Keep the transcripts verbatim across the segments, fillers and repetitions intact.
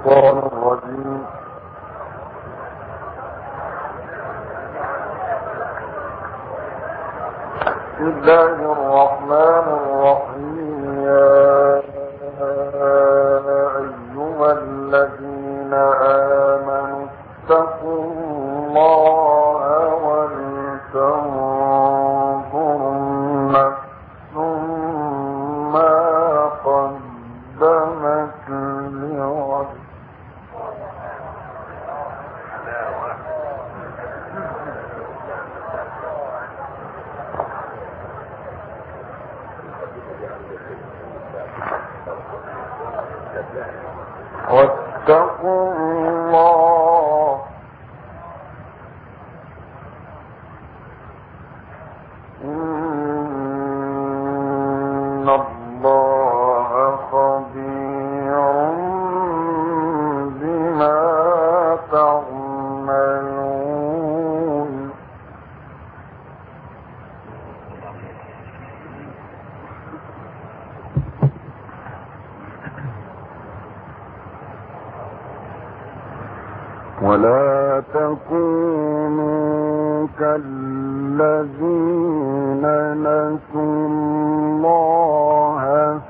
الشيطان الرجيم. بسم الله الرحمن الرحيم. يا أيها الذين آمنوا اتقوا الله ولتنظر نفس ما قدمت لغد. واتقوا الله إن الله خبير بما تعملون. ولا تكونوا كالذين نسوا الله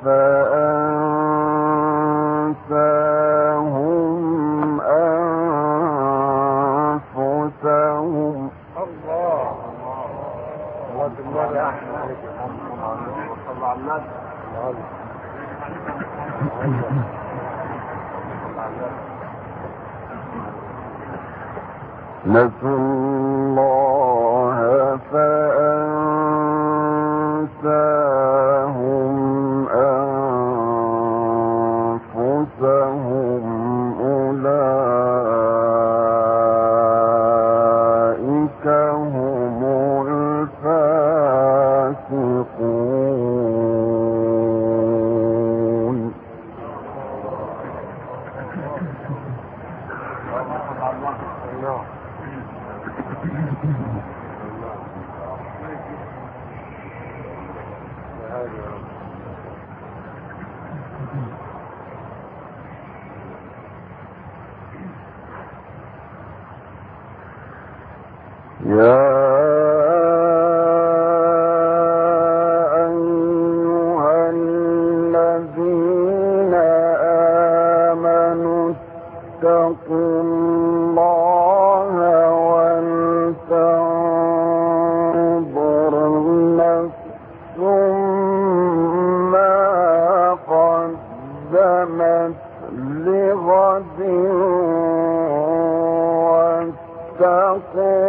فأنساهم أنفسهم. الله الله نسوا الله فأنساهم أنفسهم أولئك هم الفاسقون. يا أيها الذين آمنوا اتقوا الله ولتنظر نفس ما قدمت لغد واتقوا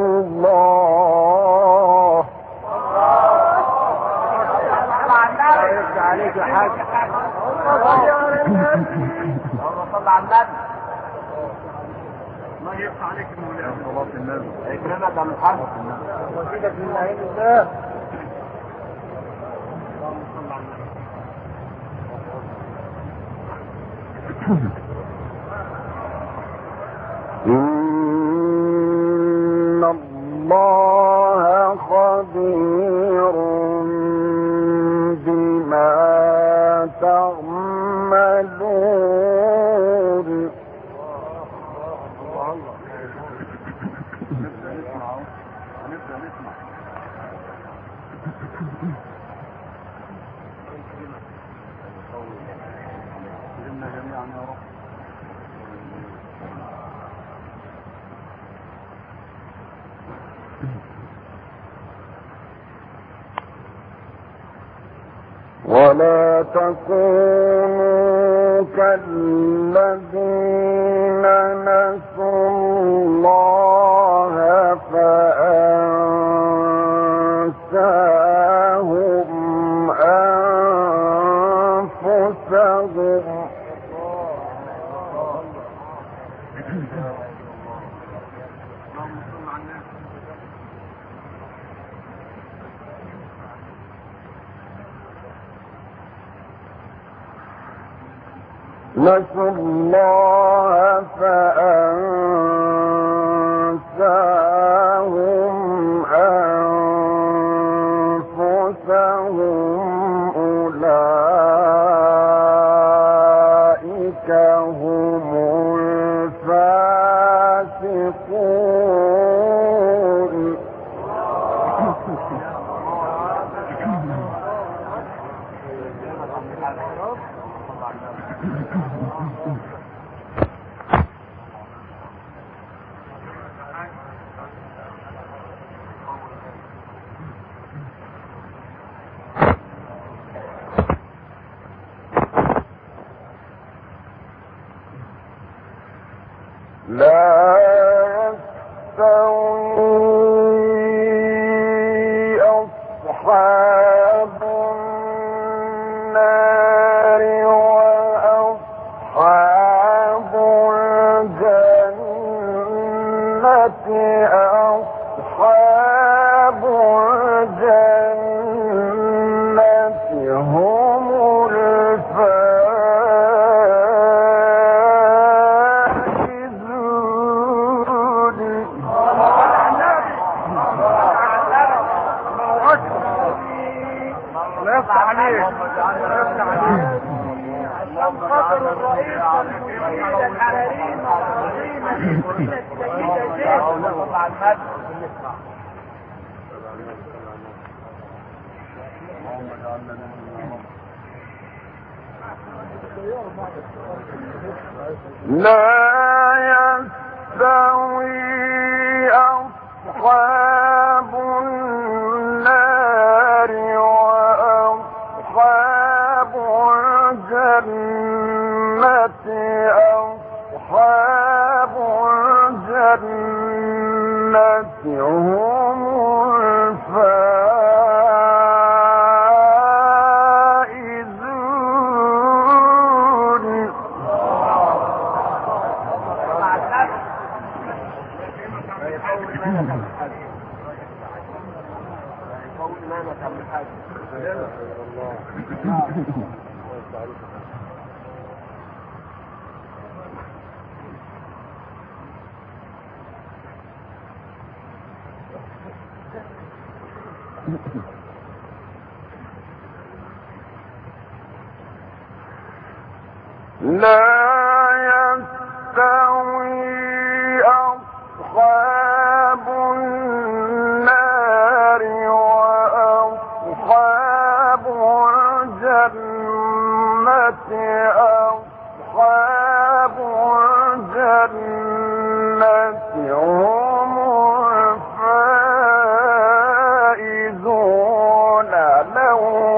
الله. عليك يا حاج. اللهم صل على النبي. الله يرفع عليك المولى. صلاه النبي. اكرمك يا محمد. وسيدك من عين الله. اللهم صل على النبي. إن الله خبير بما تعملون. ولا تكونوا كالذين نسوا الله فأنساهم أنفسهم. نسوا الله فأنساهم أنفسهم أولئك هم هم الفاسقون. لا يستوي أصحاب النار وأصحاب الجنة. أصحاب الجنة هم لا يستوي أصحاب النار وأصحاب الجنة. أصحاب الجنة هم الفائزون. لا يستوي أصحاب النار وأصحاب الجنة. أصحاب الجنة هم الفائزون. لو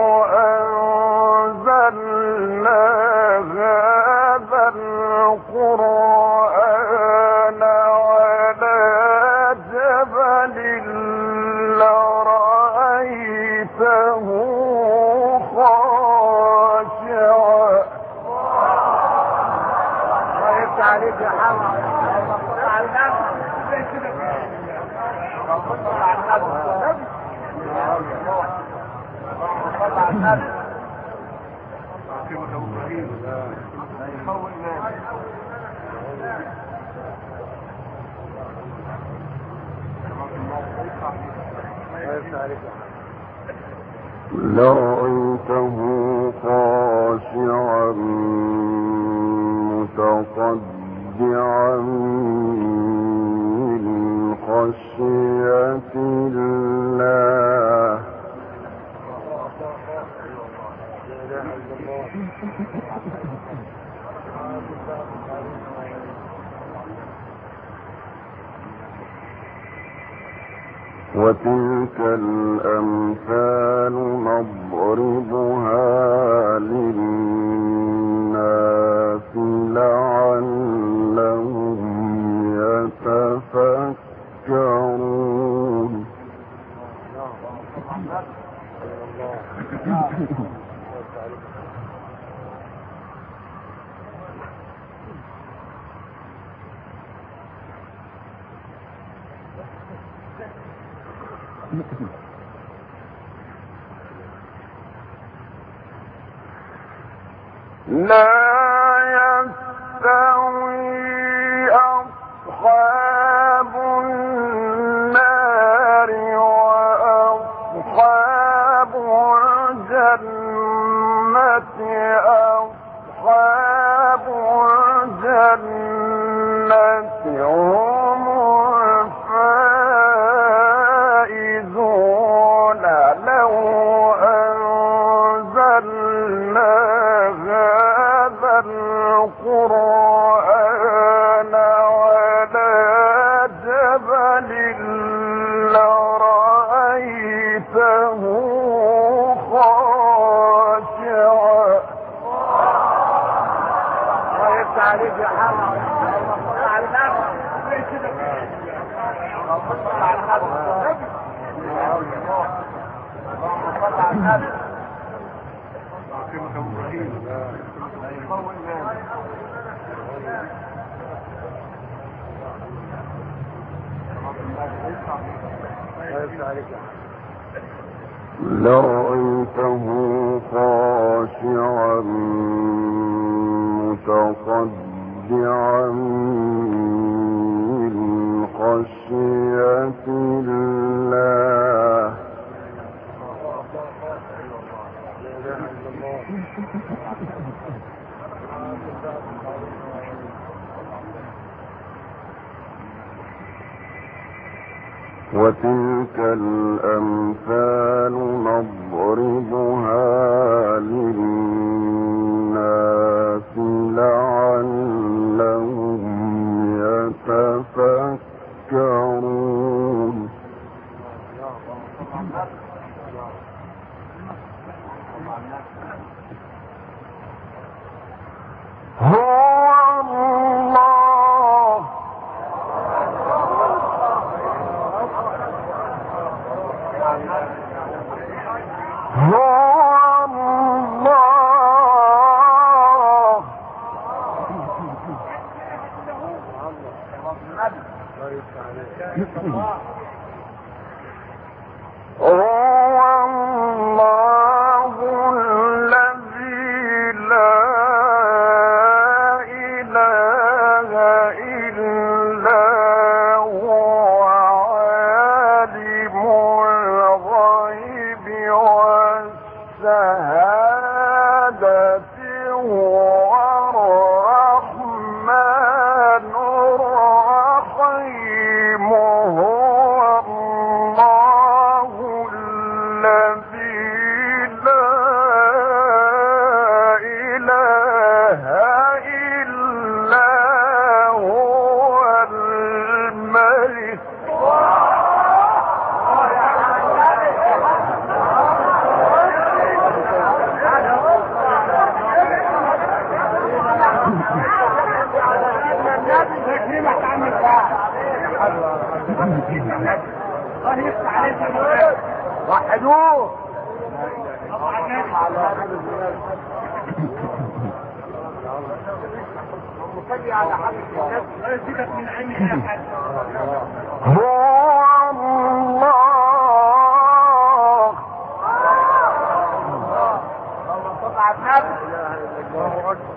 أنزلنا هذا القرآن على جبل لرأيته خاشعا. عليك يا حمد لرأيته خاشعا متصدعا من خشية الله. وتلك الأمثال نضربها للناس لعلهم يتفكرون. لا يستوي أصحاب النار وأصحاب الجنة. أصحاب الجنة هم الفائزون لو أنزلنا هذا القرآن على جبل لرأيته خاشعا. عليك يا حرام على لرأيته خاشعا متصدعا من خشية الله. وتلك الأمثال نضربها للناس لعلهم يتفكرون. هو الله هو الله هو الله الذي لا إله إلا هو عالم الغيب والشهادة هو الرحمن الرحيم. هو الله الذي لا إله إلا هو الملك. وحدوه مصلي على حضرة النبي سيبك من عيني يا حاج. هو الله الله صل على النبي. الله أكبر.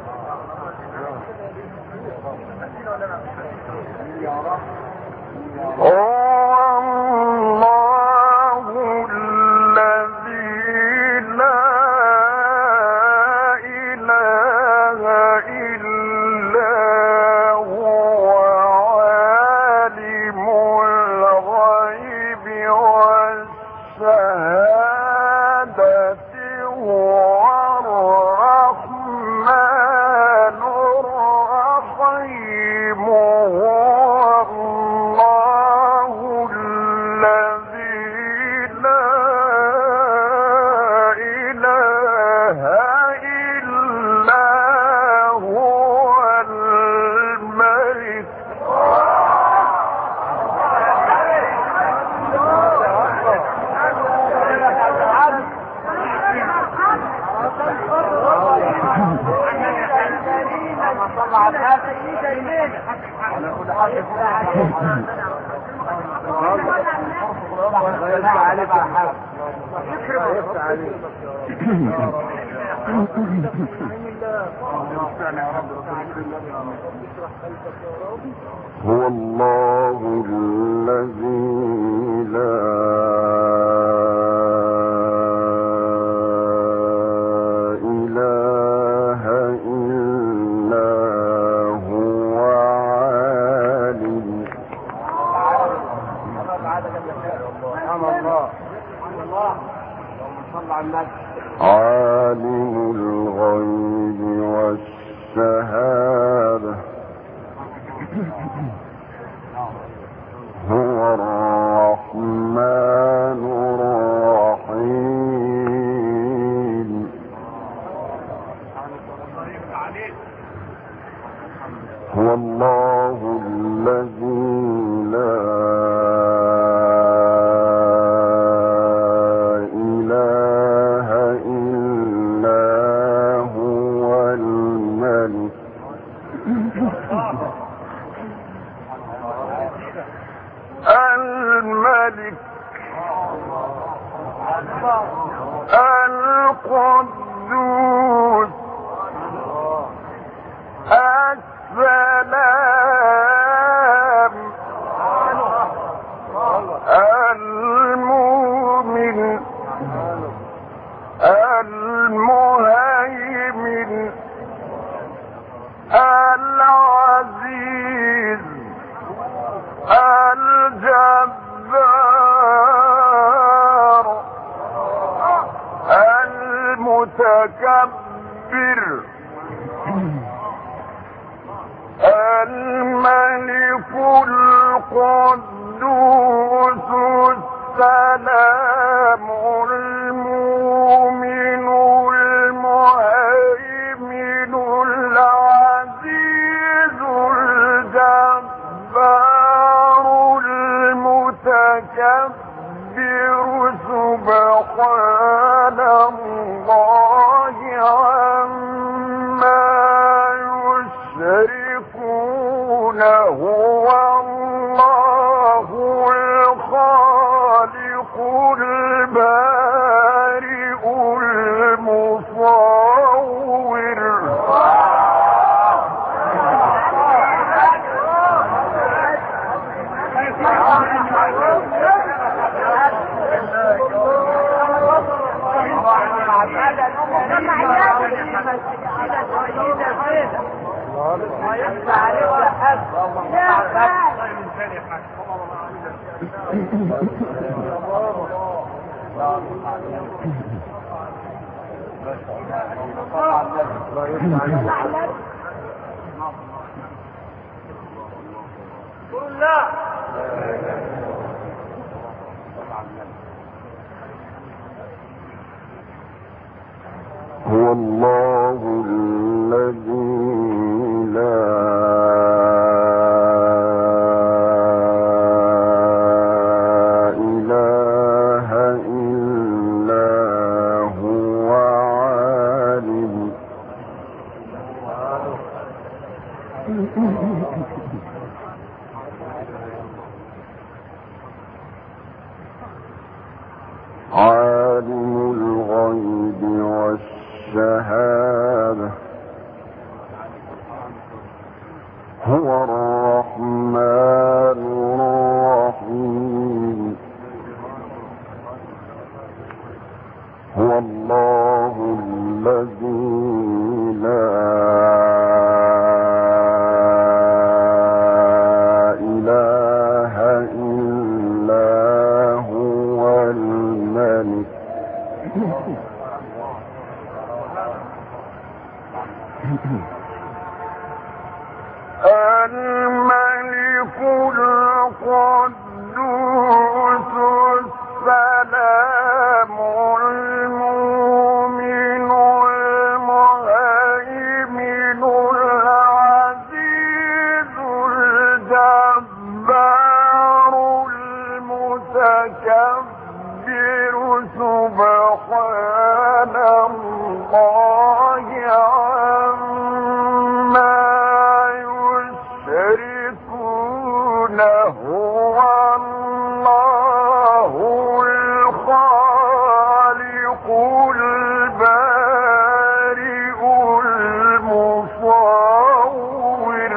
هو الله الذي لا إله إلا هو عالم الغيب والشهادة هو الرحمن الرحيم. هو الله الذي لا إله إلا هو الملك. صل على النبي. هو الله الذي لا إله إلا هو هو الله الذي لا إله إلا هو الملك الملك القدوس السلام المؤمن المهيمن العزيز الجبار المتكبر الملك القدوس السلام المؤمن المهيمن العزيز الجبار المتكبر سبحان الله عما يشركون هو الله الخالق البارئ المصور هو الله الذي لا إله إلا هو عالم عالم الغيب والشهادة هو الرحمن الرحيم هو الله الذي لا إله إلا هو الملك الملك القدوس السلام المؤمن المهيمن العزيز الجبار المتكبر سبحان الله عما يشركون هو الله الخالق البارئ المصور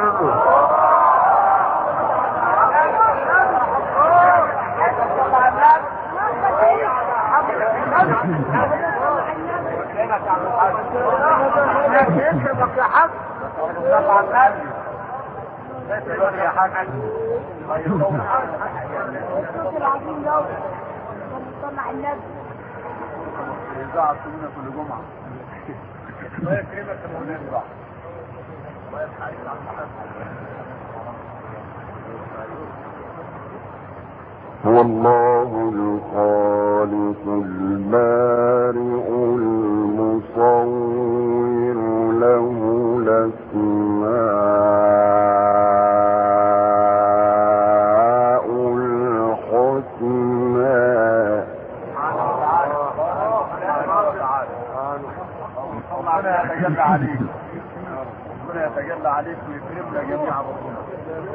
طلع النبي إذاعة سنة كل جمعة الله يكرمك يا مولانا الله يرحمك هو الله الخالق البارئ المصور له الأسماء يتجلى عليك، ربنا يتجلى عليك ويكرمنا جميعا ربنا.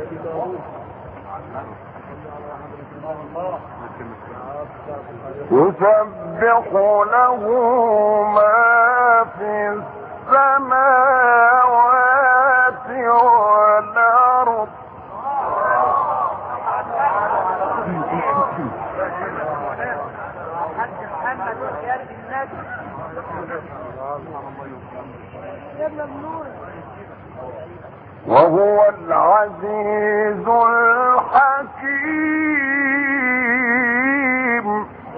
يسبح له ما في السماوات والأرض وهو العزيز الحكيم.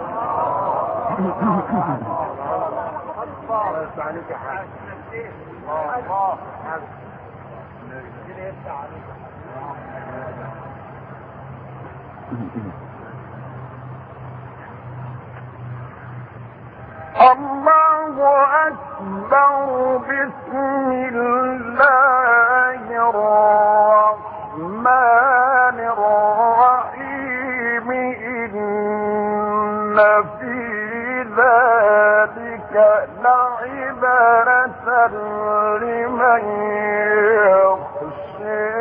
الله أكبر. بسم الله الرحمن الرحيم. إن في ذلك لعبرة لمن يخشى.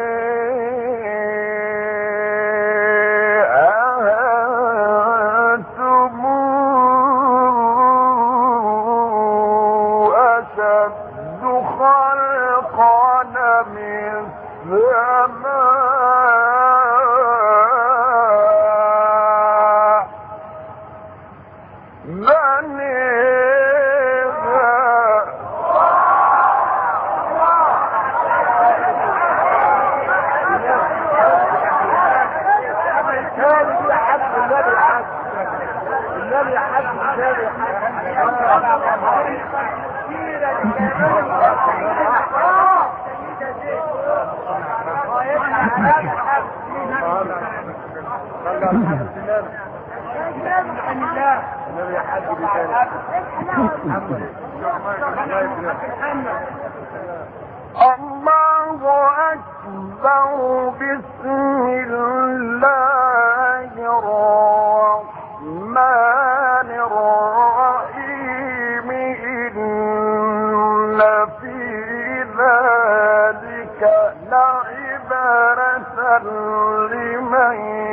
الله أكبر. بسم الله الرحمن الرحيم. إن في ذلك لعبرة لمن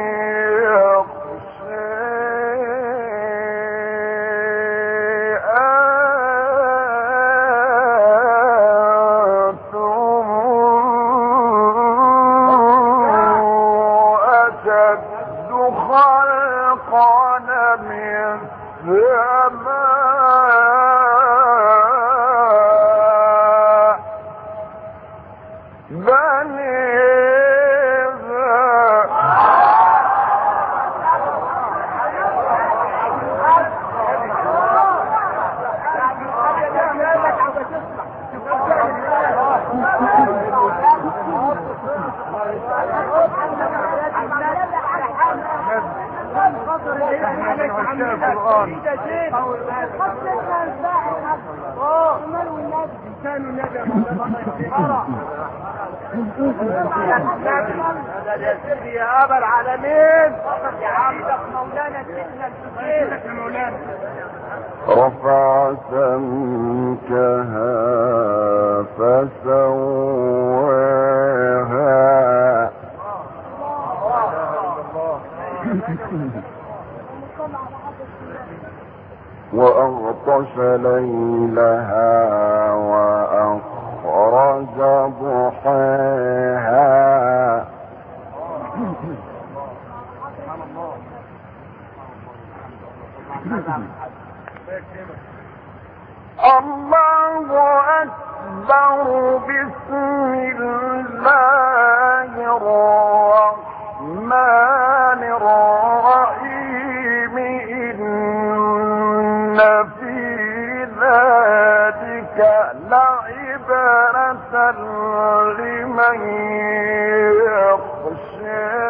يا أبا العالمين مولانا سيدنا الحسين رفع سمكها فسواها وأغطش ليلها وأخرج ضحاها الله أكبر. بسم الله الرحمن الرحيم. إن في ذلك لعبرة لمن يخشى.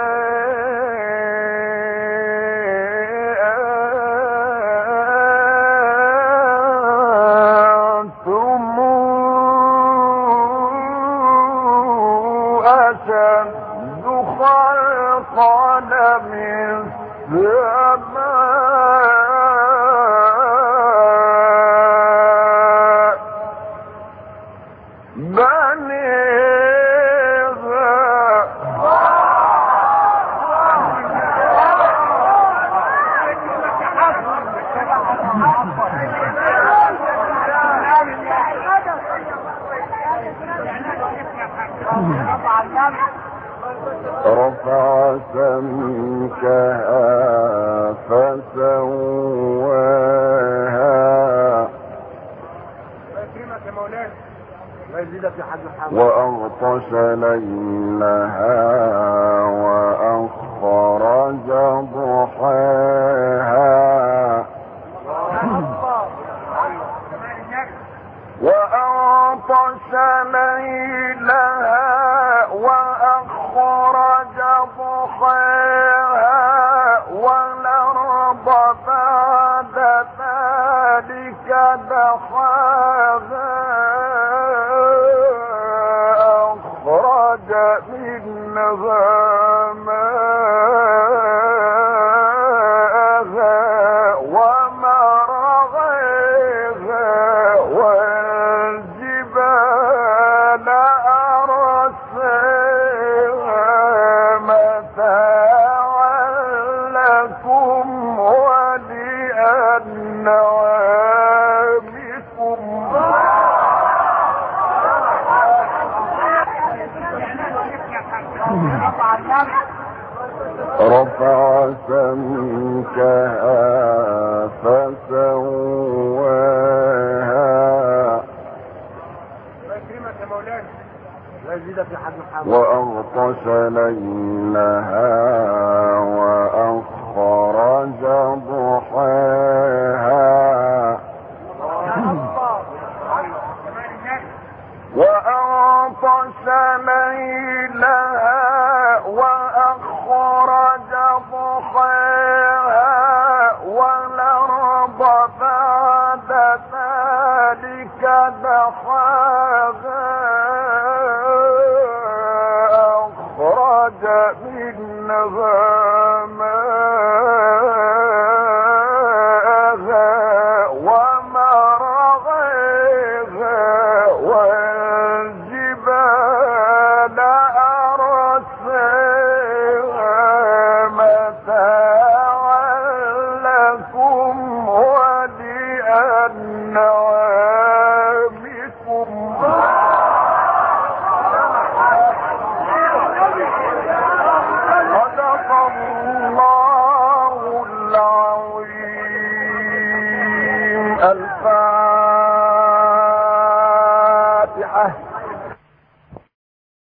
رفع سمكها فسواها وأغطش ليلها وأخرج ضحاها وأغطش ليلها وأخرج ضحاها والأرض بعد ذلك دحاها أخرج منها ماءها ومرعاها والجبال أرساها متاعا لكم ولأنعامكم رفع سمكها فسواها وأغطش ليلها وأخرج ضحاها وأغطش ليلها وأخرج ضحاها والأرض بعد ذلك دحاها أخرج منها ماءها